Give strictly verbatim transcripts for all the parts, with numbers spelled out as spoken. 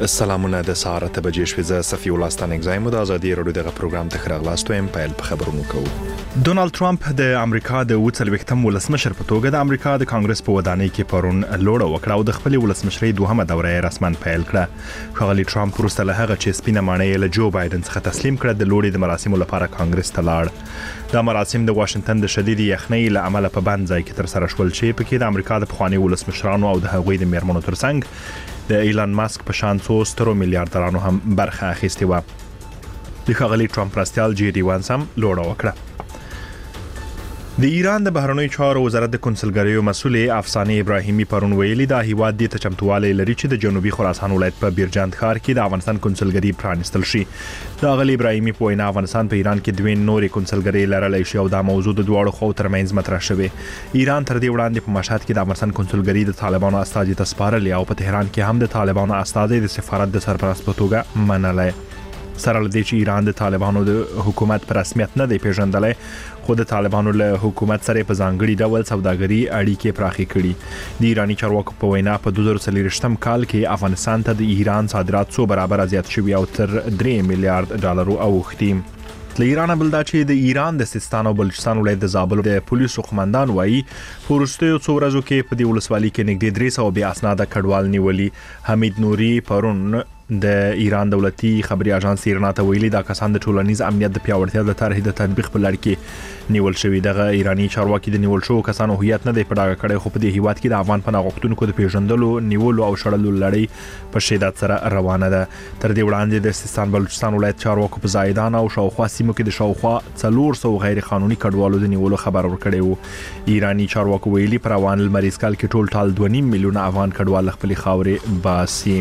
سلامونه د سهار ته بجې شوې زه صفي الله ستانک زایم د ازادي رادیو دغه پروګرام ته خراغلاستو ایم پایل په خبرونو کوو. ډونالد ټرمپ د امریکا د وڅلوختم ولسمشر په توګه د امریکا د کانګرس په ودانۍ کې پرون لوړه وکړه او د خپل ولسمشرۍ دوهمه دوره رسمن پیل کړه. ښاغلي ټرمپ وروسته له هغه چې سپینه ماڼۍ له جو بایدن څخه تسلیم کړه د لوړې د مراسمو لپاره کانګرس ته لاړ. دا مراسم د واشنگټن د شدید یخنۍ له امله په بند ځای کې تر سره شول چې په کې د امریکا د پخواني ولسمشرانو او د هغوی د میرمنو ترڅنګ د ایلان ماسک په شان څو سترو میلیارډرانو هم برخه اخیستې وه. د ښاغلي ټرمپ مرستیال جی ډي وانس هم لوړه وکړه. د ایران د بهرنیو چارو وزارت د کنسولګریو مسؤل افسانه ابراهیمي پرون ویلي دا هیواد د تچمتواله لري چې د جنوبي خراسان ولایت په بیرجند ښار کې د افغانستان کنسولګری پرانستل شي. د غلی ابراهیمي په وینا افغانستان په ایران کې دوه نورې کنسولګری لرلای شي او دا موضوع د دواړو خو ترمنځ مطرح شوه. ایران تر دې وړاندې په مشهد کې د افغانستان کنسولګری د طالبانو استازي ته سپارلې او په تهران کې هم د طالبانو استازي د سفارت د سرپرست په توګه منلای. سره لدې چې ایران د طالبانو د حکومت پر رسمیت نه دی پیژندلای خو د طالبانو له حکومت سره په ځانګړي ډول سوداګري اړیکې پراخې کړي. د ایرانی چارواکو په وینا په دوه زره څلوېښتم کال کې افغانستان ته د ایران صادرات څو برابر زیات شوي او تر درې میلیارډ ډالرو اوښتي. له ایران بل دا چې د ایران د سیستان او بلوچستان ولایت د زابل د پولیسو قومندان وایي پورستو څو ورځو کې په دې ولسوالۍ کې نږدې درې سوه بې اسناده کډوال نیولي. حمید نوري پرون د ایران دولتي خبري اژانس ایرنا ته ویلي دا کسان د ټولنیز امنیت د پیاوړتیا د طرحې د تطبیق په لړ کې نیول شوي. دغه ایرانی چارواکي د نیول شوو کسانو هویت نه دی په ډاګه کړی خو په دې هیواد کې د افغان پناه غوښتونکو د پیژندلو نیولو او شړلو لړۍ په شدت سره روانه ده. تر دې وړاندې د سیستان بلوچستان ولایت چارواکو په زایدان او شاوخوا سیمو کې د شاوخوا څلور سوه غیر قانوني کډوالو د نیولو خبر ورکړی وو. ایرانی چارواکو ویلي پر روان لمریز کال کې ټول ټال دوه نیم میلیونه افغان کډوال خپل خاورې باسي.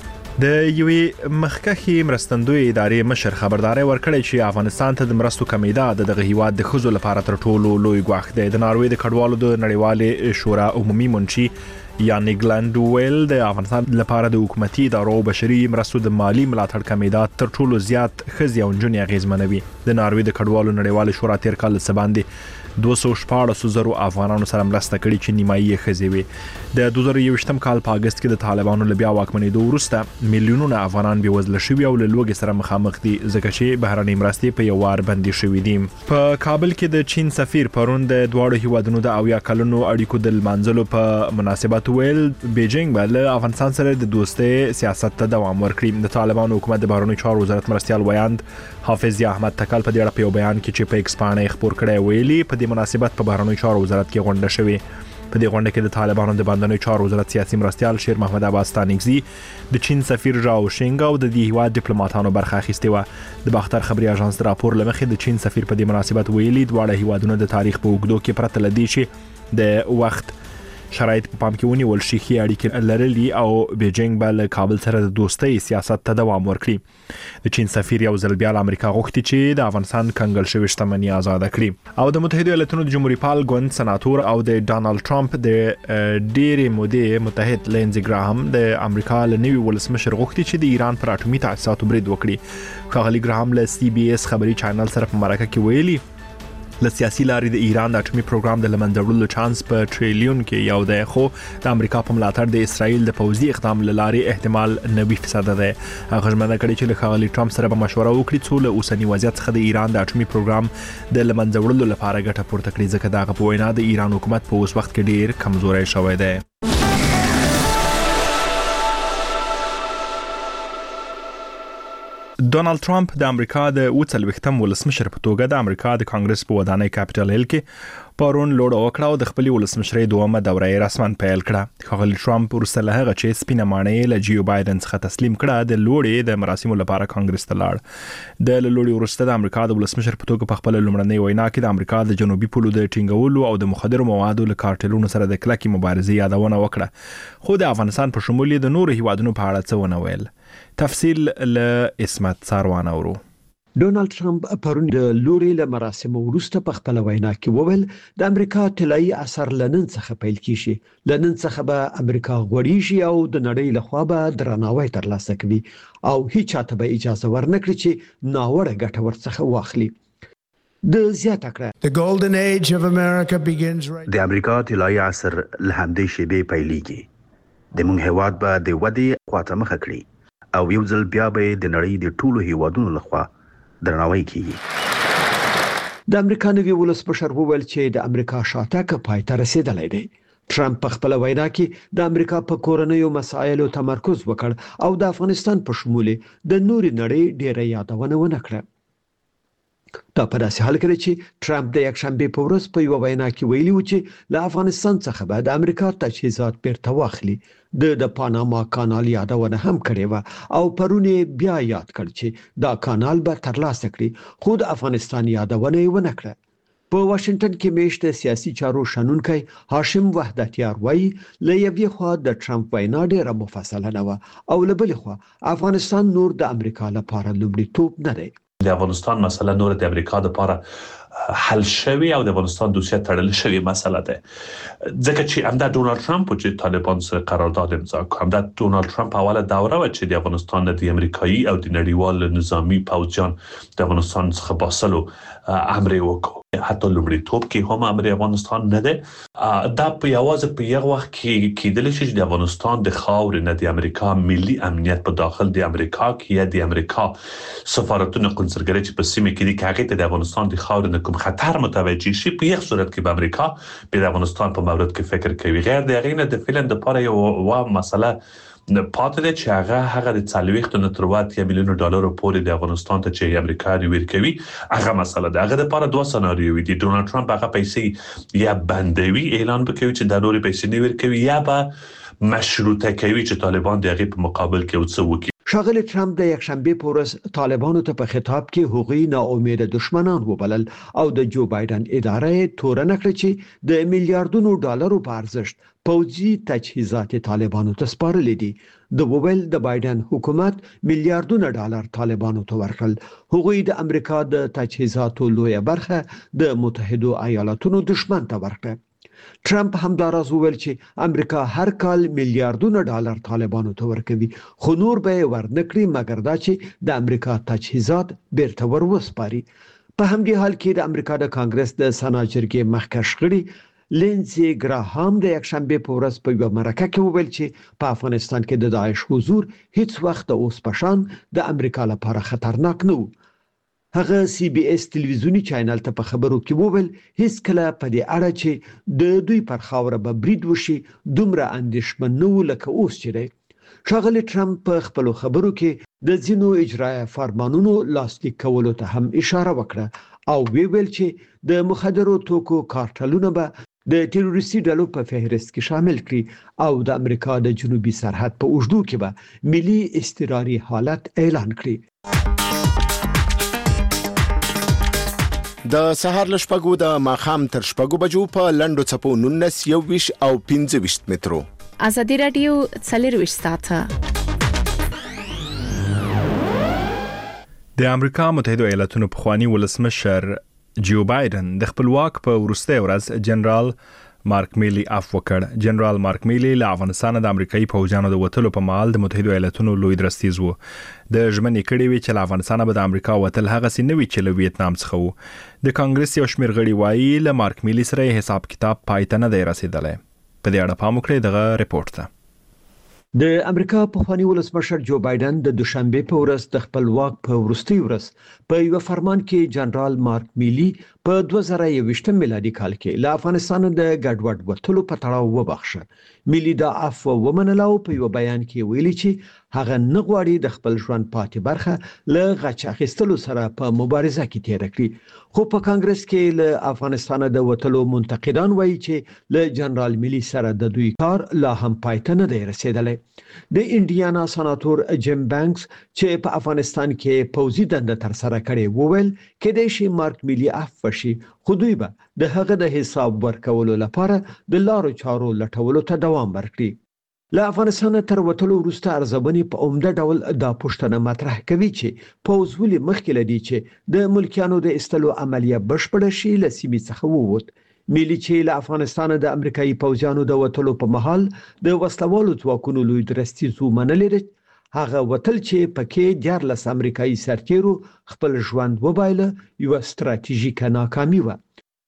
د یوې مخکښې مرستندوی ادارې مشر خبرداري ورکړې چې افغانستان ته د مرستو کمیدا د دغه هیواد د خزو لپاره تر ټولو لوی ګواښ دی. د ناروې د کډوالو د نړیوالې شورا عمومي منشي یانې ګلانډویل د افغانستان لپاره د حکومتي ادارو بشري مرستو د مالی ملاتړ کمیدا تر ټولو زیات ښځې او نجونې اغیزمنوي. د ناروې د کډوالو نړیوالې شورا تیر کال څه باندې دوه سوه شپاړس زره افغانانو سره مرسته کړې چې نیمایي یې ښځې وي. د دوه زره یوویشتم کال په اګست کې د طالبانو له بیا واکمنېدو وروسته میلیونونه افغانان بېوزله شوي او له لوږې سره مخامخ دي ځکه چې بهرنۍ مرستې په یو وار بندي شوي دي. په کابل کې د چین سفیر پرون د دواړو هیوادونو د اویا کلونو اړیکو د لمانځلو په مناسبت ویل بیجینګ به له افغانستان سره د دوستۍ سیاست ته دوام ورکړي. د طالبانو حکومت د بهرنیو چارو وزارت مرستیال ویاند حافظ یا احمد تکل په دې اړه په یو بیان کې چې په ایکس باندې خبر کړی ویلي په دې مناسبت په بهرنیو چارو وزارت کې غونډه شوې. په دې غونډه کې د طالبانو د بهرنیو چارو وزارت سیاسي مرستیال شیر محمد عباس ستانکزي د چین سفیر ژاو شینګ او د دې هیواد ډیپلوماټانو برخه اخیستې وه. د باختر خبري اژانس د راپور لمخې د چین سفیر په دې مناسبت ویلي دواړه هیوادونه د تاریخ په اوږدو کې پرته لدی چې د وخت شرایط په پام کې ونیول شي ښې اړیکې لرلي او بیجینګ به له کابل سره د دوستۍ سیاست ته دوام ورکړي. د چین سفیر یو ځل بیا له امریکا غوښتي چې د افغانستان کنګل شوې شتمنۍ آزاده کړي. او د متحده ایالاتونو د جمهوریت پال ګوند سناتور او د ډانلډ ټرمپ د ډېرې مودې متحد لینزي ګراهام د امریکا له نوي ولسمشر غوښتي چې د ایران پر اټومي تاسیساتو برید وکړي. ښاغلي ګراهام له سی بي اس خبري چینل سره په مرکه کې ویلي له سیاسي لارې د ایران د اټومي پروګرام د لمنځه وړلو چانس په ټریلیون کې یو دی خو د امریکا په ملاتړ د اسرائیل د پوځي اقدام له لارې احتمال نوي فیصد دی. هغه ژمنه کړې چې له ښاغلي ټرمپ سره به مشوره وکړي څو له اوسني وضعیت څخه د ایران د اټومي پروګرام د لمنځه وړلو لپاره ګټه پورته کړي ځکه دغه په وینا د ایران حکومت په اوس وخت کې ډیر کمزوری شوی دی. ډونالد ټرمپ د امریکا د وڅلوختم ولسمشر په توګه د امریکا د کانګرس په ودانۍ کاپټل هیل کې پرون لوړه وکړه او د خپل ولسمشرۍ دومره دوره رسمن پیل کړه. ښاغلي ټرمپ وروسته له هغه چې سپینه ماڼۍ له جو بایدن څخه تسلیم کړه د لوړې د مراسمو لپاره کانګرس ته لاړ. د لوړې وروسته د امریکا د ولسمشر په توګه په خپل لومړنۍ وینا کې د امریکا د جنوبي پولو د ټینګولو او د مخدرو موادو له کارټلونو سره د کلکې مبارزې یادونه وکړه خو د افغانستان په شمول د نورو هیوادونو په اړه څه ونه ویل. تفصیل له اسمت ساروان اورو. ډونالد ټرمپ پرون د لوري له مراسمو وروسته په خپل وینا کې وویل د امریکا طلایی اثر لنن څخه پیل کیږي. لنن څخه به امریکا غوړیږي او د نړۍ لخوا به درناوی ترلاسه کوي او هیڅ چاته به اجازه ورنکړي چې ناوړه ګټه ورڅخه واخلي. د زیاته کړه د امریکا طلایی اثر له همدې شیبې پیلېږي. د موږ هیواد به د ودې خواته مخه کړي او یو ځل بیا به د نړۍ د ټولو هیوادونو لخوا درناوی کیږي. د امریکا نوی ولسمشر وویل چې د امریکا شاتګ پای ته رسیدلی دی. ټرمپ په خپل وینا کې د امریکا په کورنیو مسایلو تمرکز وکړ او د افغانستان په شمول د نوري نړۍ ډیره یادونه ونه کړه. دا په داسې حال کې چې ټرمپ د یک شنبه په ورځ په یو وینا کې ویلي و چې له افغانستان څخه به د امریکا تجهیزات بیرته واخلي. د د پاناما کانال یادونه هم کړې و او پرونه بیا یاد کړ چې دا کانال به ترلاسه کړي، خو د افغانستان یادونه یې ونه کړه. په واشنگټن کې میشته سیاسي چارو شنونکي هاشم وحدتیار وایي له یوې خوا د ټرمپ وینا ډیره مفصله نه و او له بلې خوا افغانستان نور د امریکا لپاره لومړیتوب نه دی. د افغانستان مسله نور د امریکا لپاره حل شوی او د افغانستان دوسیه تړل شوی مسله ده، ځکه چې همدا ډونالد ټرمپ چې طالبان سره قرارداد امضا کړ، همدا ډونالد ټرمپ اوله دوره و چې د افغانستان د امریکایي او د نړیوال نظامی پوځیان د افغانستان څخه باسلو امر وکړ. حتی لومړیتوب کې هم امر افغانستان نه ده. دا په یوازې په یو وخت کې کېدل شي چې د افغانستان د خاور نه د امریکا ملي امنیت په داخل د امریکا کې یا د امریکا سفارتونو قنصلګرۍ چې په سیمه کې دي کې هغه د افغانستان د خاور نه کوم خطر متوجه شي، په یک صورت کې به امریکا په افغانستان په مورد کې فکر کوي. غیر د هغه نه د فعلا د لپاره یو وا مسله نه پاتې ده چې هغه هغه د څلوېښت نه تر اووه میلیونو ډالرو پورې د افغانستان ته چې امریکا ورکوي هغه مسله ده. هغه د لپاره دوه سناریو دي. ډونالد ټرمپ هغه پیسې یا بندوي اعلان وکوي چې د نوري پیسې نه ورکوي، یا به مشروطه کوي چې طالبان د هغه په مقابل کې وڅ وکړي. ښاغلی ټرمپ د یک شنبه په ورځ طالبانو ته په خطاب کې هغوی ناامیده دشمنان وبلل او د جو بایدن اداره تورن کړ چې د میلیارډونو ډالرو په ارزښت پوځي تجهیزات طالبانو ته سپارل دي. د وویل د بایدن حکومت میلیارډونه ډالر طالبانو ته ورکړل. هغوی د امریکا د تجهیزاتو لویه برخه د متحده ایالاتونو دشمن ته ورکړه. ټرمپ همداراز وویل چې امریکا هر کال میلیارډونه ډالر طالبانو ته ورکوي، خو نور به ورنکړي مګر دا چې د امریکا تجهیزات بیرته ورسپاري. په همدې حال کې د امریکا د کانګرس د سنا جرګې مخکښ غړي لینزي ګراهام د یک شنبه په ورځ په یو مرکه کې وویل چې په افغانستان کې د داعش حضور هیڅ وخت د اوس پشان د امریکا لپاره خطرناک نه و. هغه سی بي اس تلویزیونی چینل ته په خبرو کې وویل هیڅ کله په دې اړه چې د دوی پر خاوره به برید وشي دومره اندېښمن نه و لکه اوس چې دی. ښاغلی ټرمپ په خپلو خبرو کې د ځینو اجرایه فرمانونو لاسلیک کولو ته هم اشاره وکړه او ویل چې د مخدرو توکو کارټلونه به د تروریستي ډلو په فهرست کې شامل کړي او د امریکا د جنوبي سرحد په اوږدو کې به ملي اضطراري حالت اعلان کړي. د سهار لشپګو د ماخام تر شپګو بجو په لندو چپو نونس یو ویش او پنځه ویش مترو. ازادي رادیو څلور ساعته. د امریکا متحده ایالاتونو پخوانی ولسمشر جو بایدن د خپلواک په وروستي ورځ جنرال مارک میلی اف وکړ. جنرال مارک میلی له افغانستان د امریکایي پوځیانو د وټلو په مال د متحده ایالاتونو لوی درستیز وو. د ژمنې کړي وی چې له افغانستان به د امریکا وټل هغه سي نوي چې له ویتنام څخه وو. د کانګرس یو شمېر غړي وایي له مارک میلی سره حساب کتاب پای ته نه دی رسیدلی. په دې اړه پام وکړئ دغه ریپورت ته. د امریکا پخوانی ولسمشر جو بایدن د دوشنبه په ورځ د خپل واک په وروستي ورځ په یو فرمان کې جنرال مارک میلی په دوه زره یوویشت میلادي کال کې له افغانستان د ګډوډ وټلو په تړاو وبخښه. میلی دا عفو ومنله او په یو بیان کې ویلي چې هغه نه غواړي د خپل ژوند پاتې برخه له غچ اخیستلو سره په مبارزه کې تیر کړي. خو په کانګرس کې له افغانستان د وټلو منتقدان وایي چې له جنرال میلی سره د دوی کار لا هم پای ته نه دی رسیدلی. د انډیانا سناتور جیم بانکس چې په افغانستان کې پوځي دنده تر سره کړې وویل کېدای شي مارک میلی عفو شي، خو دوی به د هغه د حساب ورکولو لپاره د لارو چارو لټولو ته دوام ورکړي. له افغانستان تر وټلو وروسته ارزبنې په عمده ډول دا پوښتنه مطرح کوي چې پوځ ولې مخکې لدی چې د ملکیانو د استلو عملیه بشپړه شي له سیمې څخه ووت. میلی چې له افغانستان د امریکایي پوځیانو د وټلو په مهال د وسلوالو ځواکونو لوی درستیز ومنلې، هغه وټل چې پکې دیارلس امریکایي سرتیرو خپل ژوند وبایله یو ستراتیژیکه ناکامي و.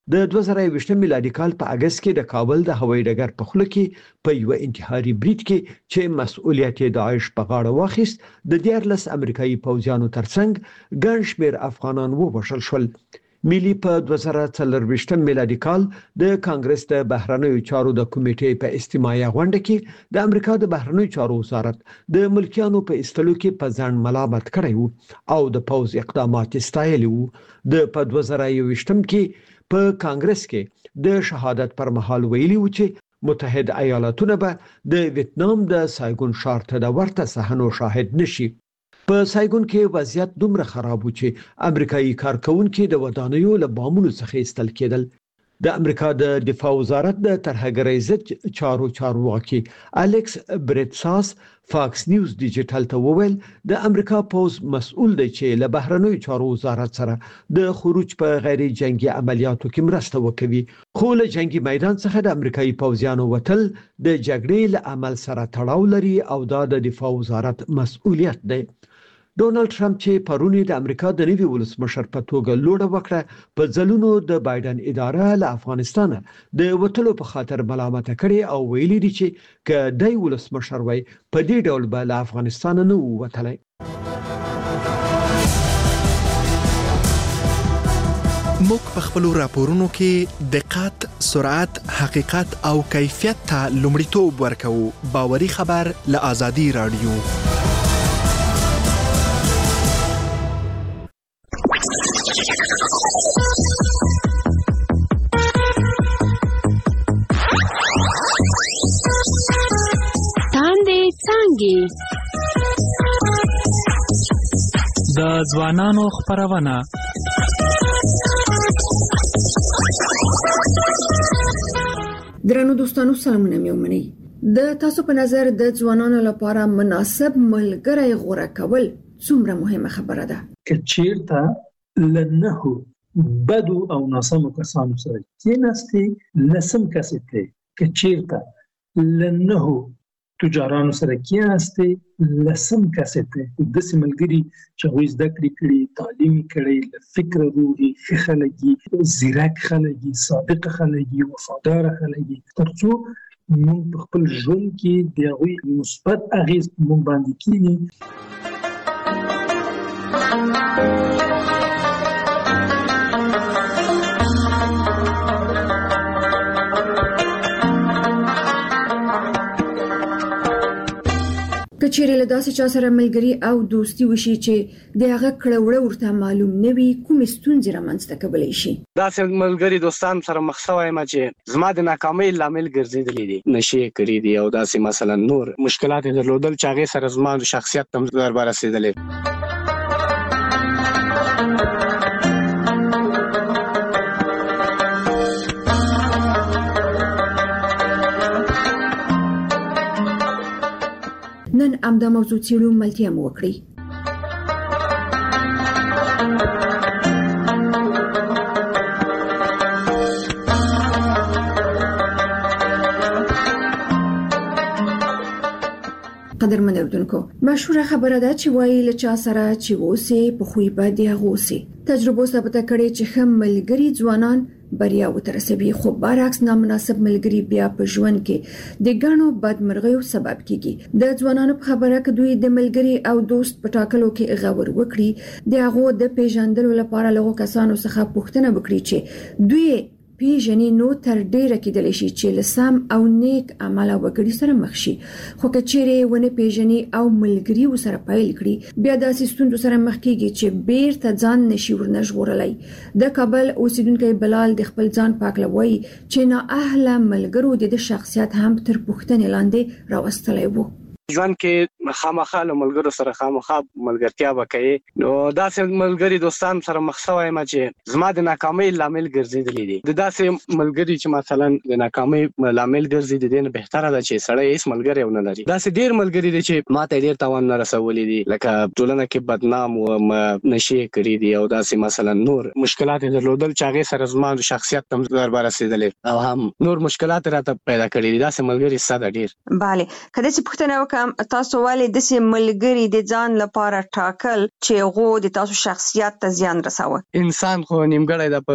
د دوه زره یوویشت میلادي کال په اگست کې د کابل د هوایي ډګر په خوله کې په یو انتحاري بریټ کې چې مسؤلیت داعش په غاړه واخیست د دیارلس امریکایي پوځیانو ترڅنګ ګڼ شمېر افغانان ووژل شول. ملي په دوه زره څلرویشت میلادي کال د کانګرس د بهرنیو چارو د کمیټې په استماعي غونډه کې د امریکا د بهرنیو چارو وزارت د ملکیانو په استلو کې په ځان ملامت کړی وو او د پوز اقدامات ستایلی وو. د په دوه زره یوویشتم کې په کانګرس کې د شهادت پر مهال ویلي وو چې متحد ایالاتونه به د ویتنام د سایګون ښار ته د ورته صحنو شاهد نشي. په سایګون کې وضعیت دومره خراب و چې امریکایي کارکونکو د ودانیو له بامونو څخه ایستل کېدل. د امریکا د دفاع وزارت د ترهګرۍ ضد چارو چارواکي الیکس بریټساس فاکس نیوز ډیجیټل ته وویل د امریکا پوز مسؤل دی چې له بهرنیو چارو وزارت سره د خروج په غیر جنگي عملیاتو کې مرسته وکوي، خو له جنگي میدان څخه د امریکایي پوځیانو وتل د جګړې له عمل سره تړاو لري او دا د دفاع وزارت مسؤلیت دی. ډونالد ټرمپ چې پرونی د امریکا د نوي ولسمشر په توګه لوړه وکړه په ځلونو د بایدن اداره له افغانستان د وټلو په خاطر ملامت کړي او ویلي دي چې ک دای ولسمشر وای په دې ډول به له افغانستان نه ووتلی. موږ په خپل راپورونو کې دقت، سرعت، حقیقت او کیفیت ته لومړیتوب ورکوو. باوري خبر له آزادي رادیو. د ځوانانو خبرونه درنو دوستانو سلامونه مې ومنئ. د تاسو په نظر د ځوانانو لپاره مناسب ملګری غوره کول څومره مهمه خبره ده؟ که چیرته لنهو بدو او ناسمو کسانو سره کېناستې لسم کسې ته، که چیرته لنهو تجارانو سره کېناستې لسم کسې ته، داسې ملګري چې هغوی زده کړې کړي، تعلیم یې کړی، له فکره روغ، ښه خلک دي، ځیرک خلک دي، صادق خلک دي، وفاداره خلک دي، تر څو موږ په خپل ژوند کې د هغوی مثبت اغېز په موږ باندې کېږي. کچېرې له داسې چا سره ملګري او دوستي وشي چې د هغه کړه وړه ورته معلوم نه وي، کومې ستونزې رامنځته کولی شي؟ داسې ملګري دوستان سره مخ شوی یم چې زما د ناکامۍ لامل ګرځېدلي دي، نشې یې کړي دي او داسې مثلا نور مشکلات یې درلودل چې هغې سره زما د شخصیت ته ضربه رسېدلې. نن امدا موضوع څېړو، ملتیا مو وکړئ. قدرمن اردوونکو، مشهوره خبره ده چې وایي له چا سره چې اوسې په خوی به د هغه اوسې. تجربو ثابته کړې چې ښه ملګري ځوانان بریا وترسوي، خو برعکس نامناسب ملګري بیا په ژوند کې د ګڼو بدمرغیو سبب کیږي. د ځوانانو په خبره کې دوی د ملګري او دوست په ټاکلو کې غور وکړي، د هغو د پیژندلو لپاره له کسانو څخه پوښتنه وکړي چې دوی پیژنې نو تر ډیره کېدلی شي چې له سم او نیک عمله وګړي سره مخ شي. خو که چیرې ونه پیژنې او ملګري ورسره پیل کړي، بیا داسې ستونزو سره مخ کېږي چې بیرته ځان نشي ورنه ژغورلی. د کابل اوسیدونکی بلال د خپل ځان پاکله وایي چې نااهله ملګرو د ده شخصیت هم تر پوښتنې لاندې راوستلی و. ژوند کې خامخا له ملګرو سره خامخا ملګرتیا وکړي، نو داسې ملګري دوستان سره مخ شوی یم چې زما د ناکامۍ لامل ګرځېدلي دي. د داسې ملګري چې مثلا د ناکامۍ لامل ګرځي، د دې نه بهتره ده چې سړی هیڅ ملګری ونه لري. داسې ډېر ملګري دي چې ماته ډېر تاوان نه رسولی دي، لکه ټولنه کې بدنام و، نشې یې کړي دي او داسې مثلا نور مشکلات یې درلودل چې هغې سره زما د شخصیت ته ضربه رسېدلې او هم نور مشکلات راته پیدا کړي دي. داسې ملګري شته ده ډېر. بله، که داسې پوښتنه وکړم، تاسو ولې داسې ملګري د ځان لپاره ټاکل چې هغو د تاسو شخصیت ته زیان رسوه؟ انسان خو نیمګړی ده، په